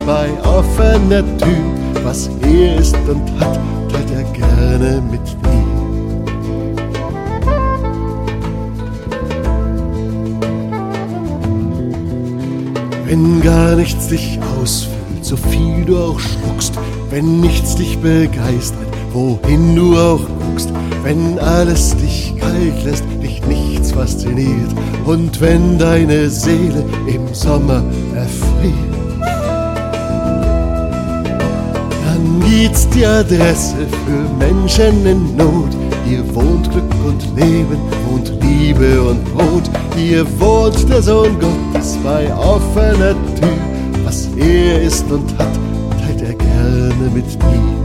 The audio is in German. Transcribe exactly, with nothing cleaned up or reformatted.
bei offener Tür. Was er ist und hat, teilt er gerne mit dir. Wenn gar nichts dich ausfüllt, so viel du auch schluckst, wenn nichts dich begeistert, wohin du auch guckst, wenn alles dich kalt lässt, dich nichts fasziniert und wenn deine Seele im Sommer erfriert, dann gibt's die Adresse für Menschen in Not. Hier wohnt Glück und Leben, wohnt Liebe und Brot. Hier wohnt der Sohn Gottes bei offener Tür. Was er ist und hat, teilt er gerne mit dir.